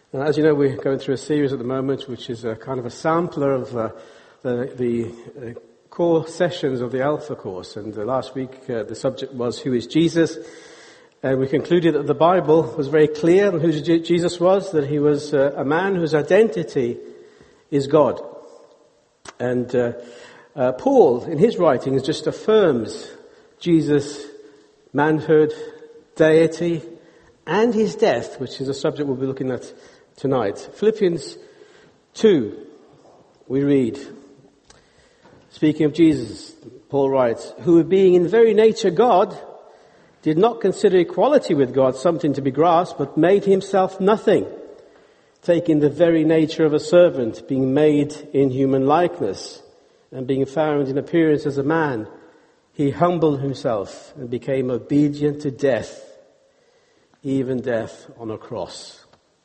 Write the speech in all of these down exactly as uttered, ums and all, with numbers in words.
And as you know, we're going through a series at the moment, which is a kind of a sampler of uh, the, the uh, core sessions of the Alpha course. And uh, last week, uh, the subject was, who is Jesus? And we concluded that the Bible was very clear on who Jesus was, that he was uh, a man whose identity is God. And uh, uh, Paul, in his writings, just affirms Jesus' manhood, deity, and his death, which is a subject we'll be looking at tonight. Philippians two, we read, speaking of Jesus, Paul writes, who being in very nature God, did not consider equality with God something to be grasped, but made himself nothing, taking the very nature of a servant, being made in human likeness, and being found in appearance as a man, he humbled himself and became obedient to death, even death on a cross.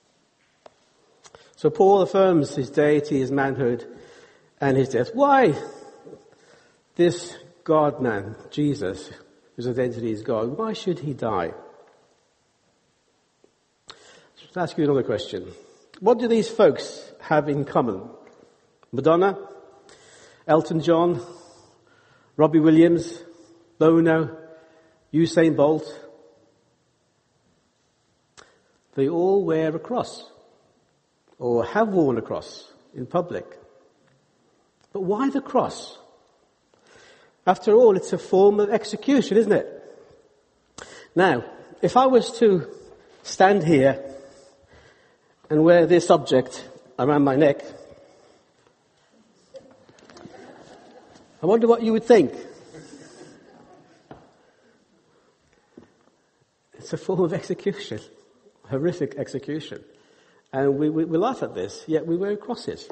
So Paul affirms his deity, his manhood, and his death. Why this God-man, Jesus, whose identity is God, why should he die? Let's ask you another question. What do these folks have in common? Madonna, Elton John, Robbie Williams, Bono, Usain Bolt. They all wear a cross, or have worn a cross in public. But why the cross? After all, it's a form of execution, isn't it? Now, if I was to stand here and wear this object around my neck, I wonder what you would think. It's a form of execution, horrific execution. And we, we, we laugh at this, yet we wear crosses.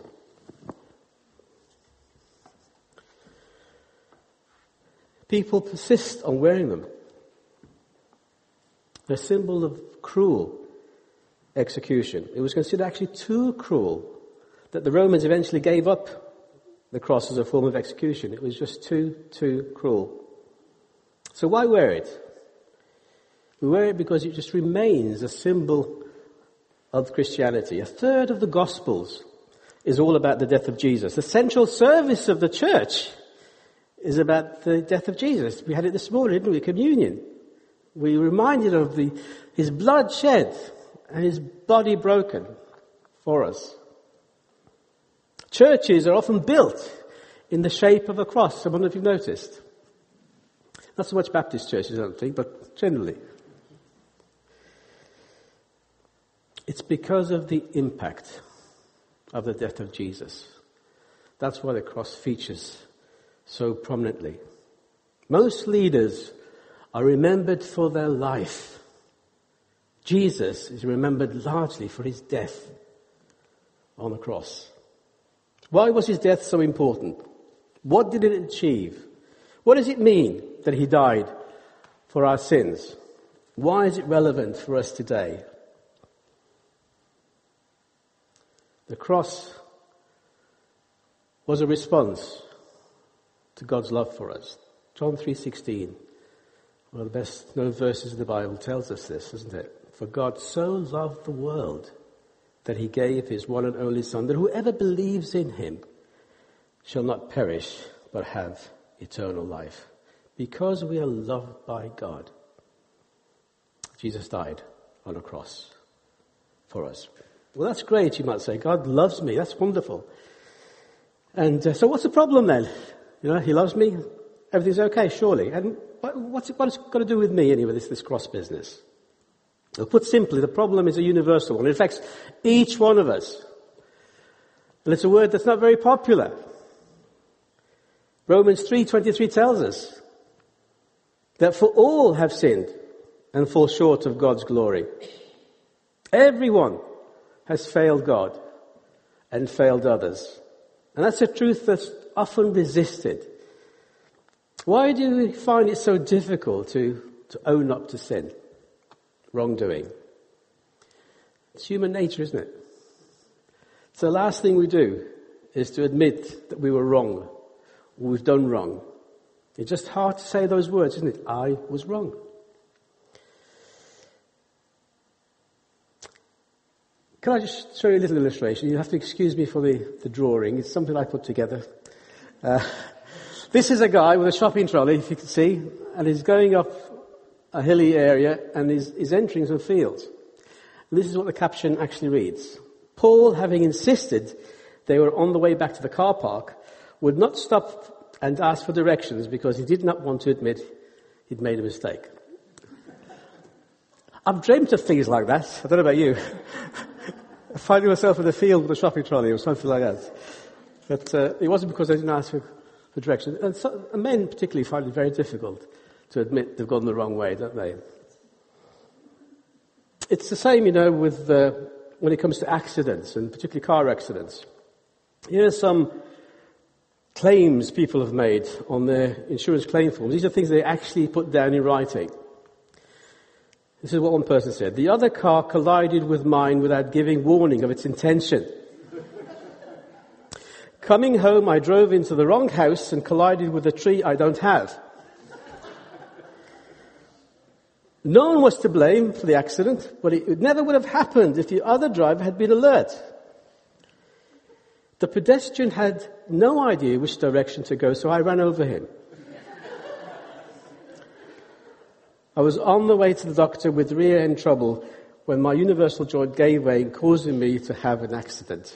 People persist on wearing them. They're a symbol of cruel execution. It was considered actually too cruel that the Romans eventually gave up the cross as a form of execution. It was just too, too cruel. So why wear it? We wear it because it just remains a symbol of Christianity. A third of the Gospels is all about the death of Jesus. The central service of the church is about the death of Jesus. We had it this morning, didn't we? Communion. We were reminded of the his blood shed and his body broken for us. Churches are often built in the shape of a cross. I wonder if you've noticed. Not so much Baptist churches, I don't think, but generally. It's because of the impact of the death of Jesus. That's why the cross features so prominently. Most leaders are remembered for their life. Jesus is remembered largely for his death on the cross. Why was his death so important? What did it achieve? What does it mean that he died for our sins? Why is it relevant for us today? The cross was a response to God's love for us. John three sixteen, one of the best known verses of the Bible, tells us this, isn't it? For God so loved the world that he gave his one and only Son, that whoever believes in him shall not perish but have eternal life. Because we are loved by God, Jesus died on a cross for us. Well, that's great, you might say. God loves me. That's wonderful. And uh, so what's the problem then? You know, he loves me. Everything's okay, surely. And what, what's it, what's it got to do with me anyway, this, this cross business? Well, put simply, the problem is a universal one. It affects each one of us. And it's a word that's not very popular. Romans three twenty-three tells us that for all have sinned and fall short of God's glory. Everyone has failed God and failed others. And that's a truth that's often resisted. Why do we find it so difficult to, to own up to sin, wrongdoing? It's human nature, isn't it? So the last thing we do is to admit that we were wrong, or we've done wrong. It's just hard to say those words, isn't it? I was wrong. Can I just show you a little illustration? You have to excuse me for the, the drawing. It's something I put together. Uh, this is a guy with a shopping trolley, if you can see, and he's going up a hilly area and he's, he's entering some fields. And this is what the caption actually reads. Paul, having insisted they were on the way back to the car park, would not stop and ask for directions because he did not want to admit he'd made a mistake. I've dreamt of things like that. I don't know about you. Finding myself in the field with a shopping trolley or something like that. But uh, it wasn't because I didn't ask for, for direction. And, so, and men particularly find it very difficult to admit they've gone the wrong way, don't they? It's the same, you know, with uh, when it comes to accidents, and particularly car accidents. Here are some claims people have made on their insurance claim forms. These are things they actually put down in writing. This is what one person said. The other car collided with mine without giving warning of its intention. Coming home, I drove into the wrong house and collided with a tree I don't have. No one was to blame for the accident, but it never would have happened if the other driver had been alert. The pedestrian had no idea which direction to go, so I ran over him. I was on the way to the doctor with rear end trouble when my universal joint gave way, causing me to have an accident.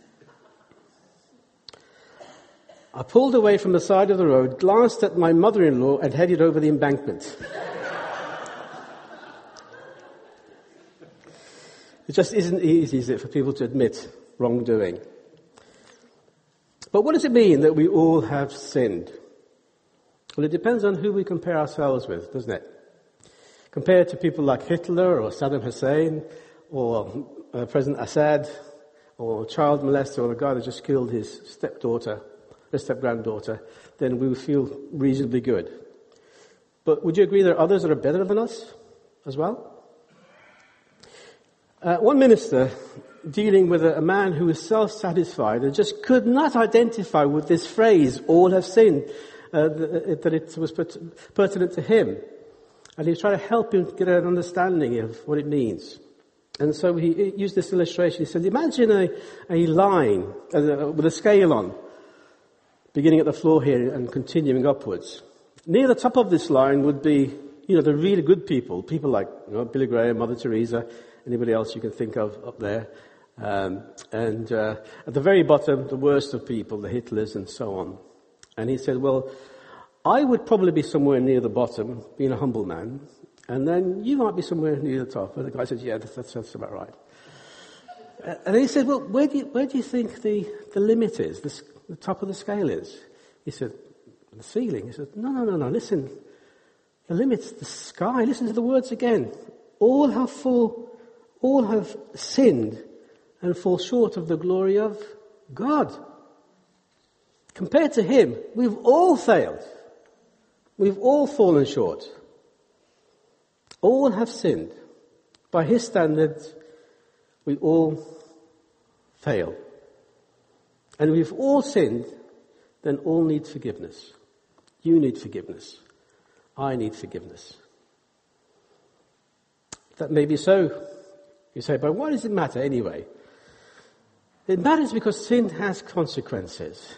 I pulled away from the side of the road, glanced at my mother-in-law and headed over the embankment. It just isn't easy, is it, for people to admit wrongdoing. But what does it mean that we all have sinned? Well, it depends on who we compare ourselves with, doesn't it? Compared to people like Hitler or Saddam Hussein or uh, President Assad or a child molester or a guy that just killed his stepdaughter, his step-granddaughter, then we would feel reasonably good. But would you agree there are others that are better than us as well? Uh, one minister dealing with a, a man who was self-satisfied and just could not identify with this phrase, all have sinned, uh, that, that it was pert- pertinent to him. And he was trying to help him get an understanding of what it means. And so he, he used this illustration. He said, imagine a, a line uh, with a scale on, beginning at the floor here and continuing upwards. Near the top of this line would be, you know, the really good people, people like, you know, Billy Graham, Mother Teresa, anybody else you can think of up there. Um, and uh, at the very bottom, the worst of people, the Hitlers and so on. And he said, well, I would probably be somewhere near the bottom, being a humble man, and then you might be somewhere near the top. And the guy said, yeah, that's, that's about right. And then he said, well, where do you, where do you think the, the limit is, the, the top of the scale is? He said, the ceiling. He said, no, no, no, no, listen. The limit's the sky. Listen to the words again. All have fall, all have sinned and fall short of the glory of God. Compared to him, we've all failed. We've all fallen short. All have sinned. By his standards, we all fail. And we've all sinned, then all need forgiveness. You need forgiveness. I need forgiveness. That may be so. You say, but why does it matter anyway? It matters because sin has consequences.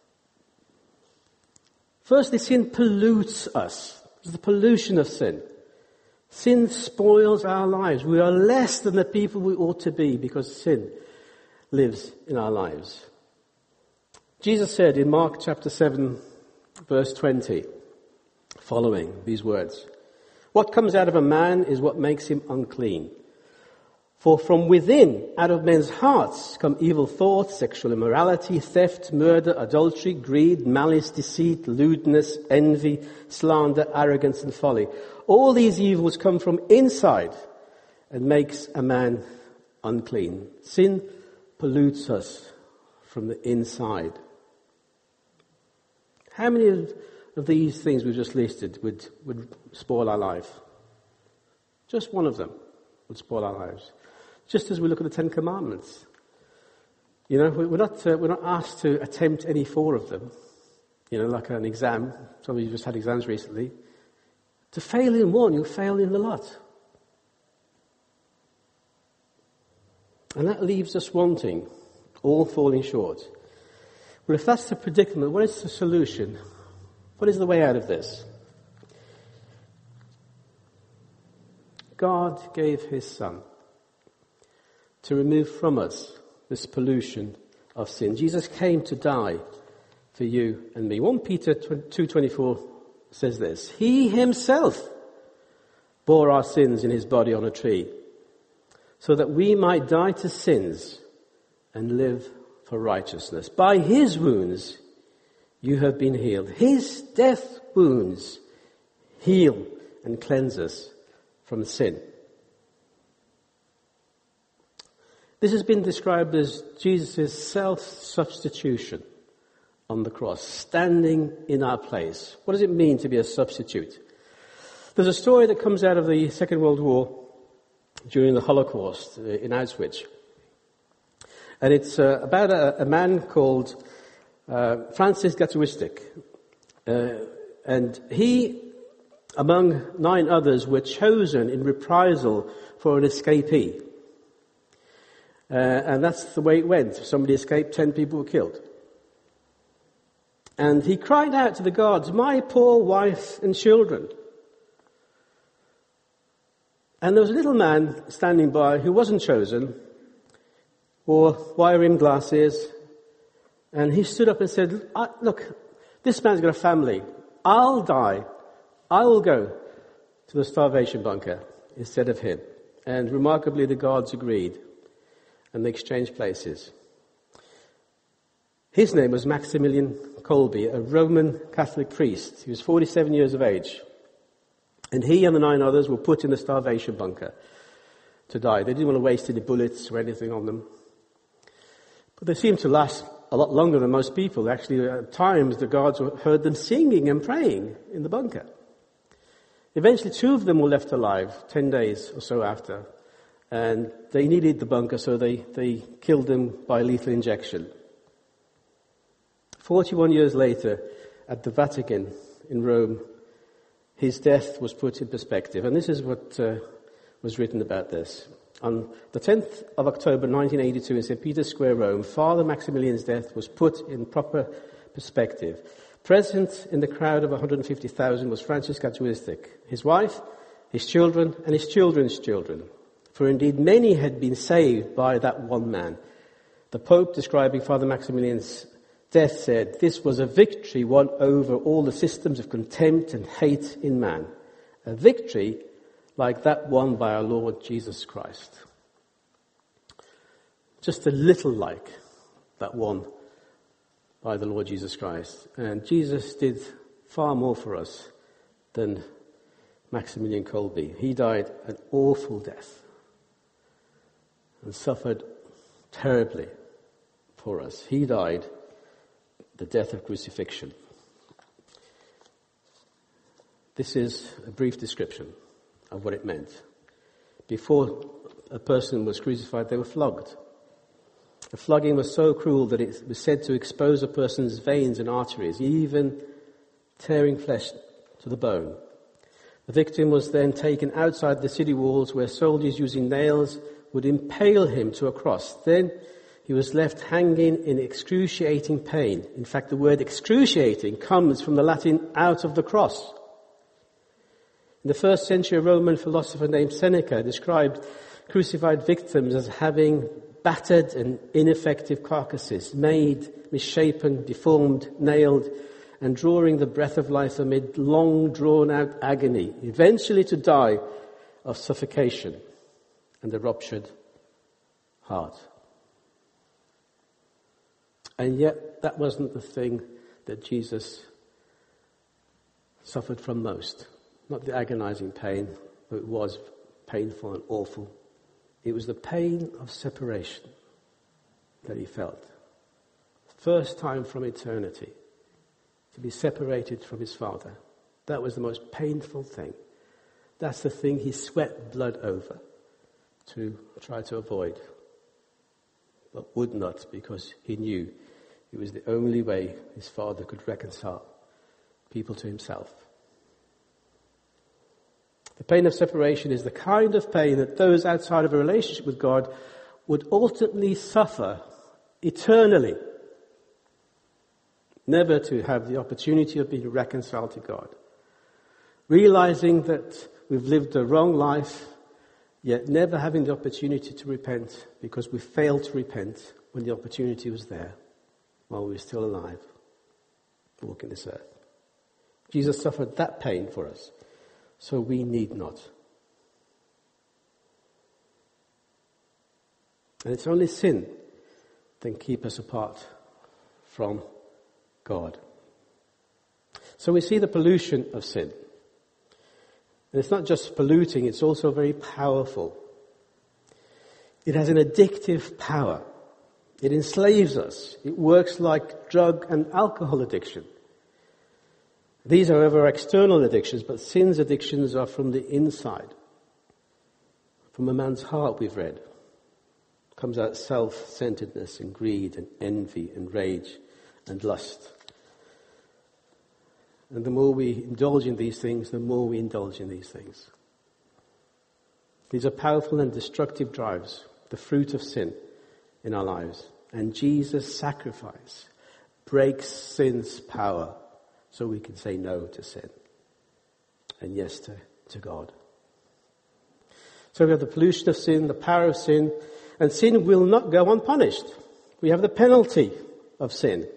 Firstly, sin pollutes us. There's the pollution of sin. Sin spoils our lives. We are less than the people we ought to be because sin lives in our lives. Jesus said in Mark chapter seven, verse twenty, following these words, what comes out of a man is what makes him unclean. For from within, out of men's hearts, come evil thoughts, sexual immorality, theft, murder, adultery, greed, malice, deceit, lewdness, envy, slander, arrogance, and folly. All these evils come from inside and makes a man unclean. Sin pollutes us from the inside. How many of, of these things we've just listed would, would spoil our life? Just one of them would spoil our lives. Just as we look at the Ten Commandments. You know, we're not, uh, we're not asked to attempt any four of them. You know, like an exam. Some of you just had exams recently. To fail in one, you'll fail in the lot. And that leaves us wanting, all falling short. Well, if that's the predicament, what is the solution? What is the way out of this? God gave his Son to remove from us this pollution of sin. Jesus came to die for you and me. First Peter two twenty-four says this: He himself bore our sins in his body on a tree, so that we might die to sins and live for righteousness. By his wounds you have been healed. His death wounds heal and cleanse us from sin. This has been described as Jesus' self-substitution on the cross, standing in our place. What does it mean to be a substitute? There's a story that comes out of the Second World War during the Holocaust in Auschwitz. And it's uh, about a, a man called uh, Francis Gatuistic. Uh, and he, among nine others, were chosen in reprisal for an escapee. Uh, and that's the way it went. Somebody escaped, ten people were killed. And he cried out to the gods, "My poor wife and children." And there was a little man standing by who wasn't chosen, wore wire-rimmed glasses, and he stood up and said, "Look, this man's got a family. I'll die. I will go to the starvation bunker instead of him." And remarkably, the guards agreed, and they exchanged places. His name was Maximilian Kolbe, a Roman Catholic priest. He was forty-seven years of age. And he and the nine others were put in the starvation bunker to die. They didn't want to waste any bullets or anything on them. But they seemed to last a lot longer than most people. Actually, at times the guards heard them singing and praying in the bunker. Eventually, two of them were left alive, ten days or so after. And they needed the bunker, so they, they killed them by lethal injection. Forty-one years later, at the Vatican in Rome, his death was put in perspective. And this is what uh, was written about this. On the tenth of October nineteen eighty-two in Saint Peter's Square, Rome, Father Maximilian's death was put in proper perspective. Present in the crowd of one hundred fifty thousand was Francis Gatuistic, his wife, his children, and his children's children. For indeed many had been saved by that one man. The Pope, describing Father Maximilian's death, said, "This was a victory won over all the systems of contempt and hate in man. A victory like that won by our Lord Jesus Christ." Just a little like that won by the Lord Jesus Christ. And Jesus did far more for us than Maximilian Kolbe. He died an awful death and suffered terribly for us. He died the death of crucifixion. This is a brief description of what it meant. Before a person was crucified, they were flogged. The flogging was so cruel that it was said to expose a person's veins and arteries, even tearing flesh to the bone. The victim was then taken outside the city walls, where soldiers using nails would impale him to a cross. Then he was left hanging in excruciating pain. In fact, the word excruciating comes from the Latin out of the cross. In the first century, a Roman philosopher named Seneca described crucified victims as having battered and ineffective carcasses, made, misshapen, deformed, nailed, and drawing the breath of life amid long drawn-out agony, eventually to die of suffocation and a ruptured heart. And yet, that wasn't the thing that Jesus suffered from most. Not the agonizing pain, though it was painful and awful. It was the pain of separation that he felt. First time from eternity, to be separated from his Father. That was the most painful thing. That's the thing he sweat blood over to try to avoid, but would not, because he knew it was the only way his Father could reconcile people to himself. The pain of separation is the kind of pain that those outside of a relationship with God would ultimately suffer eternally, never to have the opportunity of being reconciled to God. Realizing that we've lived a wrong life, yet never having the opportunity to repent because we failed to repent when the opportunity was there while we were still alive, walking this earth. Jesus suffered that pain for us, so we need not. And it's only sin that can keep us apart from God. So we see the pollution of sin. And it's not just polluting, it's also very powerful. It has an addictive power. It enslaves us. It works like drug and alcohol addiction. These are ever external addictions, but sin's addictions are from the inside. From a man's heart, we've read. Comes out self-centeredness and greed and envy and rage and lust. And the more we indulge in these things, the more we indulge in these things. These are powerful and destructive drives, the fruit of sin in our lives. And Jesus' sacrifice breaks sin's power so we can say no to sin and yes to, to God. So we have the pollution of sin, the power of sin, and sin will not go unpunished. We have the penalty of sin.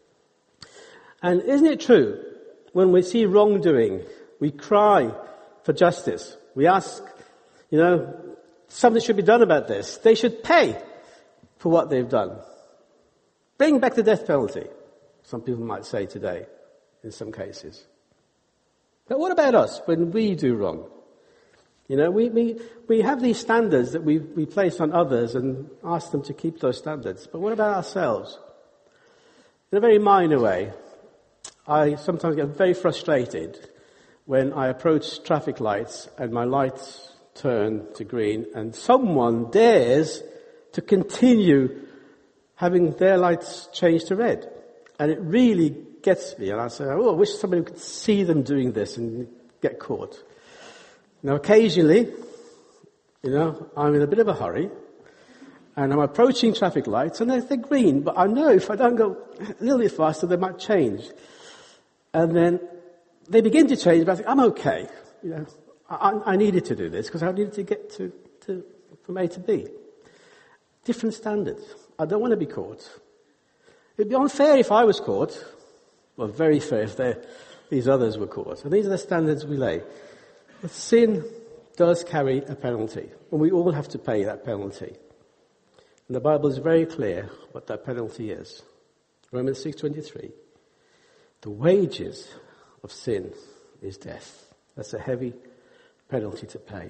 And isn't it true, when we see wrongdoing, we cry for justice. We ask, you know, something should be done about this. They should pay for what they've done. Bring back the death penalty, some people might say today, in some cases. But what about us when we do wrong? You know, we, we, we have these standards that we, we place on others and ask them to keep those standards. But what about ourselves? In a very minor way, I sometimes get very frustrated when I approach traffic lights and my lights turn to green and someone dares to continue having their lights change to red. And it really gets me. And I say, oh, I wish somebody could see them doing this and get caught. Now, occasionally, you know, I'm in a bit of a hurry and I'm approaching traffic lights and they're, they're green, but I know if I don't go a little bit faster, they might change. And then they begin to change, but I think, I'm okay. You know, I, I needed to do this because I needed to get to, to, from A to B. Different standards. I don't want to be caught. It'd be unfair if I was caught. Well, very fair if these others were caught. And these are the standards we lay. But sin does carry a penalty, and we all have to pay that penalty. And the Bible is very clear what that penalty is. Romans six twenty-three. The wages of sin is death. That's a heavy penalty to pay.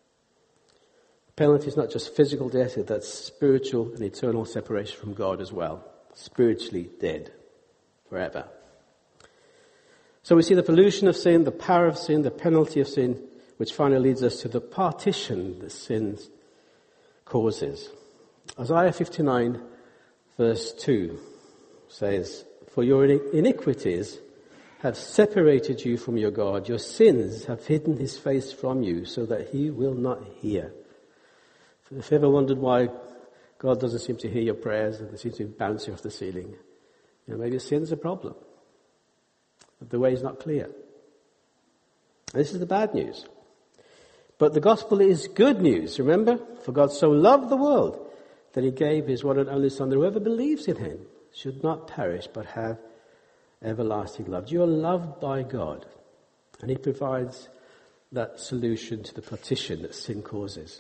The penalty is not just physical death, that's spiritual and eternal separation from God as well. Spiritually dead forever. So we see the pollution of sin, the power of sin, the penalty of sin, which finally leads us to the partition that sin causes. Isaiah fifty-nine verse two says, "For your iniquities have separated you from your God. Your sins have hidden his face from you so that he will not hear." If you ever wondered why God doesn't seem to hear your prayers and they seem to be bouncing off the ceiling, you know, maybe sin's a problem. But the way is not clear. And this is the bad news. But the gospel is good news, remember? For God so loved the world that he gave his one and only Son, that whoever believes in him should not perish but have everlasting love. You are loved by God, and he provides that solution to the partition that sin causes.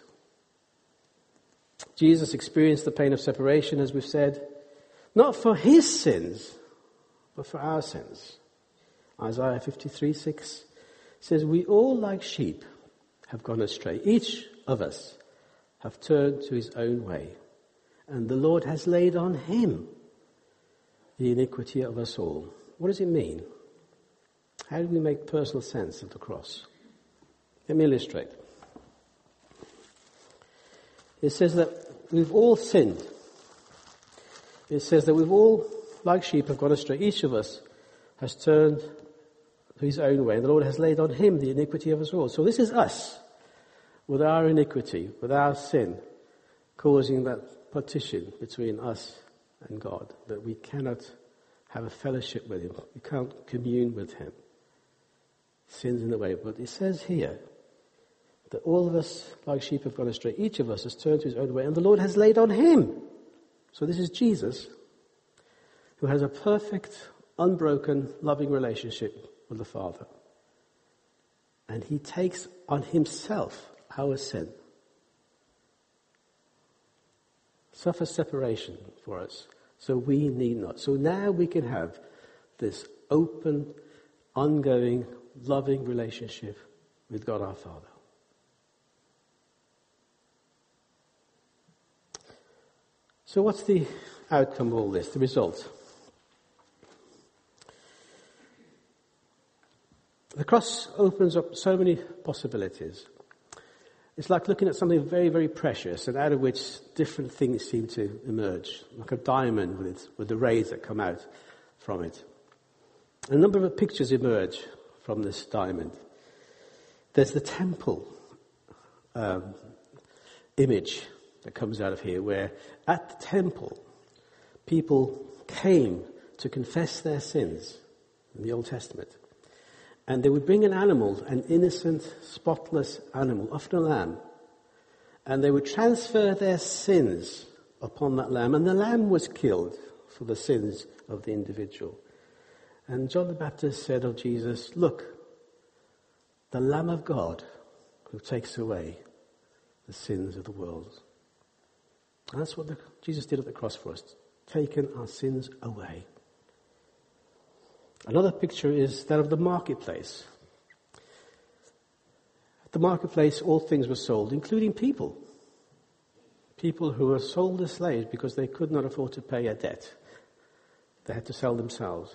Jesus experienced the pain of separation, as we've said, not for his sins, but for our sins. Isaiah fifty-three six says, "We all like sheep have gone astray. Each of us have turned to his own way, and the Lord has laid on him the iniquity of us all." What does it mean? How do we make personal sense of the cross? Let me illustrate. It says that we've all sinned. It says that we've all, like sheep, have gone astray. Each of us has turned to his own way, and the Lord has laid on him the iniquity of us all. So this is us, with our iniquity, with our sin, causing that partition between us and God, that we cannot have a fellowship with him. We can't commune with him. Sin's in the way. But it says here that all of us, like sheep, have gone astray. Each of us has turned to his own way, and the Lord has laid on him. So this is Jesus, who has a perfect, unbroken, loving relationship with the Father. And he takes on himself our sin. Suffers separation for us, so we need not. So now we can have this open, ongoing, loving relationship with God our Father. So what's the outcome of all this, the result? The cross opens up so many possibilities. It's like looking at something very, very precious, and out of which different things seem to emerge, like a diamond with, its, with the rays that come out from it. A number of pictures emerge from this diamond. There's the temple um, image that comes out of here, where at the temple, people came to confess their sins in the Old Testament. And they would bring an animal, an innocent, spotless animal, often a lamb. And they would transfer their sins upon that lamb. And the lamb was killed for the sins of the individual. And John the Baptist said of Jesus, "Look, the Lamb of God who takes away the sins of the world." And that's what the, Jesus did at the cross for us, taken our sins away. Another picture is that of the marketplace. At the marketplace, all things were sold, including people. People who were sold as slaves because they could not afford to pay a debt. They had to sell themselves.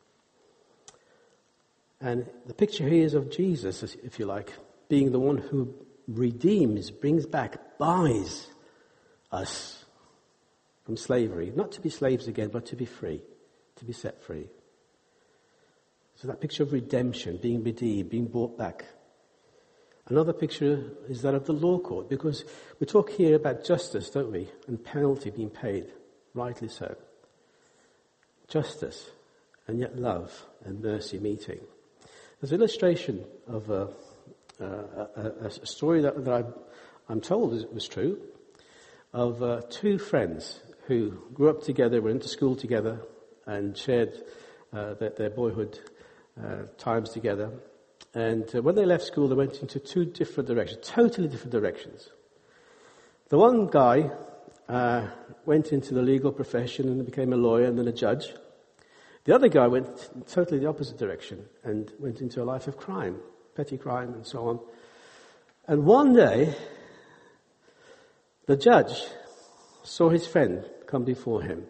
And the picture here is of Jesus, if you like, being the one who redeems, brings back, buys us from slavery. Not to be slaves again, but to be free, to be set free. So that picture of redemption, being redeemed, being brought back. Another picture is that of the law court, because we talk here about justice, don't we? And penalty being paid, rightly so. Justice, and yet love and mercy meeting. There's an illustration of a, a, a, a story that, that I, I'm told was true, of uh, two friends who grew up together, went to school together, and shared uh, their, their boyhood uh, times together. And uh, when they left school, they went into two different directions, totally different directions. The one guy uh, went into the legal profession and became a lawyer and then a judge. The other guy went totally the opposite direction and went into a life of crime, petty crime and so on. And one day, the judge saw his friend come before him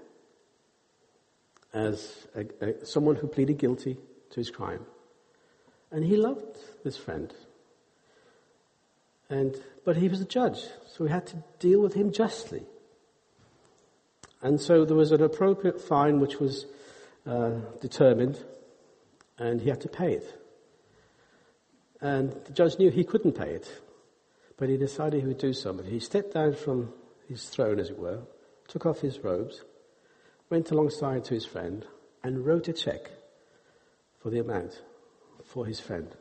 as a, a, someone who pleaded guilty to his crime. And he loved this friend. And but he was a judge, so he had to deal with him justly. And so there was an appropriate fine which was uh, determined, and he had to pay it. And the judge knew he couldn't pay it, but he decided he would do something. He stepped down from his throne, as it were, took off his robes, went alongside to his friend, and wrote a check for the amount for his friend.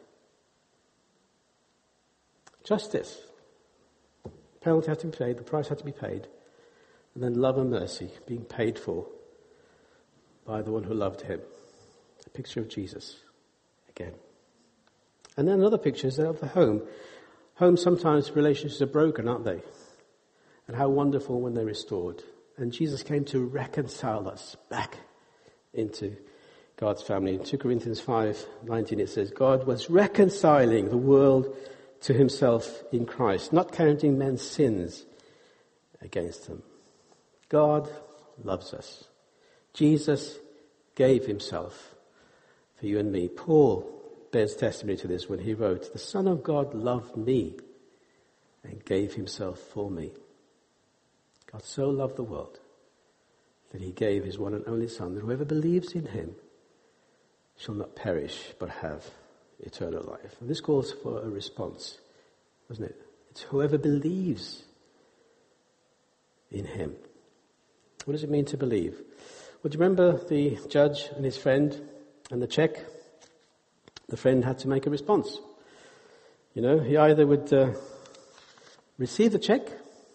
Justice. Penalty had to be paid, the price had to be paid, and then love and mercy being paid for by the one who loved him. A picture of Jesus again. And then another picture is that of the home. Home, sometimes relationships are broken, aren't they? And how wonderful when they're restored. And Jesus came to reconcile us back into God's family. In two Corinthians five nineteen it says, God was reconciling the world to himself in Christ, not counting men's sins against them. God loves us. Jesus gave himself for you and me. Paul bears testimony to this when he wrote, the Son of God loved me and gave himself for me. God so loved the world that he gave his one and only Son, that whoever believes in him shall not perish but have eternal life. And this calls for a response, doesn't it? It's whoever believes in him. What does it mean to believe? Well, do you remember the judge and his friend and the check? The friend had to make a response. You know, he either would uh, receive the check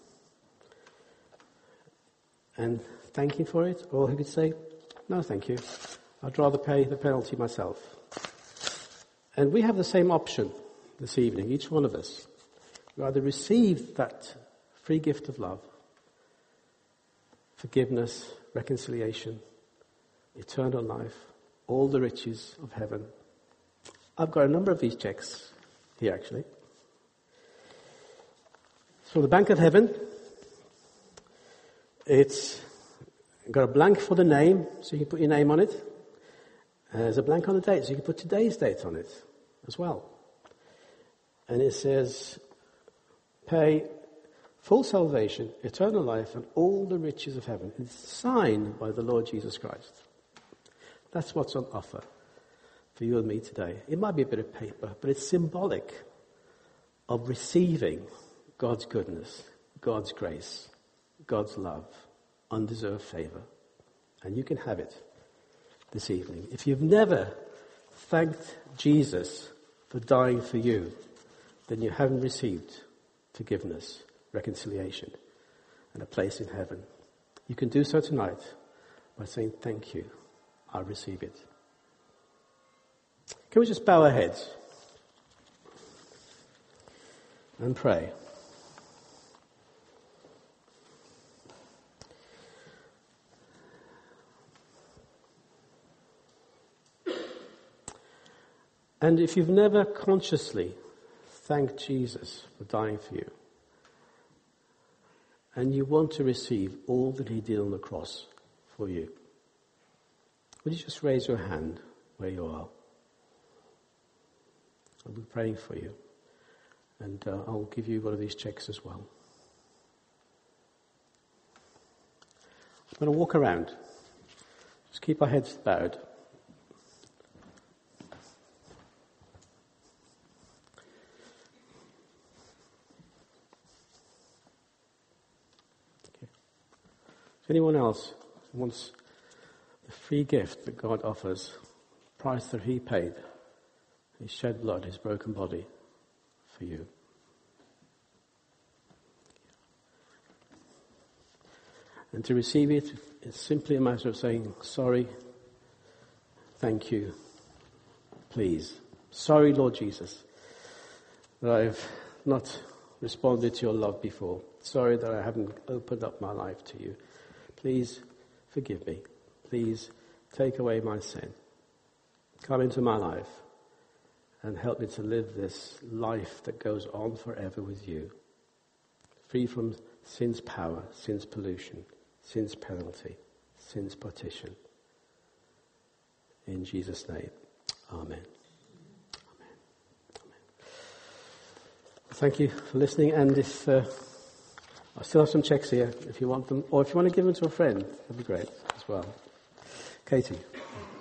and thank him for it, or he could say, no, thank you. I'd rather pay the penalty myself. And we have the same option this evening, each one of us. We either receive that free gift of love, forgiveness, reconciliation, eternal life, all the riches of heaven. I've got a number of these checks here, actually. So the Bank of Heaven, it's got a blank for the name, so you can put your name on it. And there's a blank on the date, so you can put today's date on it as well. And it says, pay full salvation, eternal life, and all the riches of heaven. It's signed by the Lord Jesus Christ. That's what's on offer for you and me today. It might be a bit of paper, but it's symbolic of receiving God's goodness, God's grace, God's love, undeserved favor. And you can have it this evening. If you've never thanked Jesus for dying for you, then you haven't received forgiveness, reconciliation, and a place in heaven. You can do so tonight by saying, thank you, I receive it. Can we just bow our heads and pray? And if you've never consciously thanked Jesus for dying for you, and you want to receive all that he did on the cross for you, would you just raise your hand where you are? I'll be praying for you. And uh, I'll give you one of these checks as well. I'm going to walk around. Just keep our heads bowed. Okay. Is anyone else who wants the free gift that God offers, the price that he paid, his shed blood, his broken body for you? And to receive it, it's simply a matter of saying, sorry, thank you, please. Sorry, Lord Jesus, that I've not responded to your love before. Sorry that I haven't opened up my life to you. Please forgive me. Please take away my sin. Come into my life and help me to live this life that goes on forever with you. Free from sin's power, sin's pollution, sin's penalty, sin's partition. In Jesus' name, amen. Amen. Amen. Thank you for listening. And if uh, I still have some checks here, if you want them, or if you want to give them to a friend, that'd be great as well. Katie.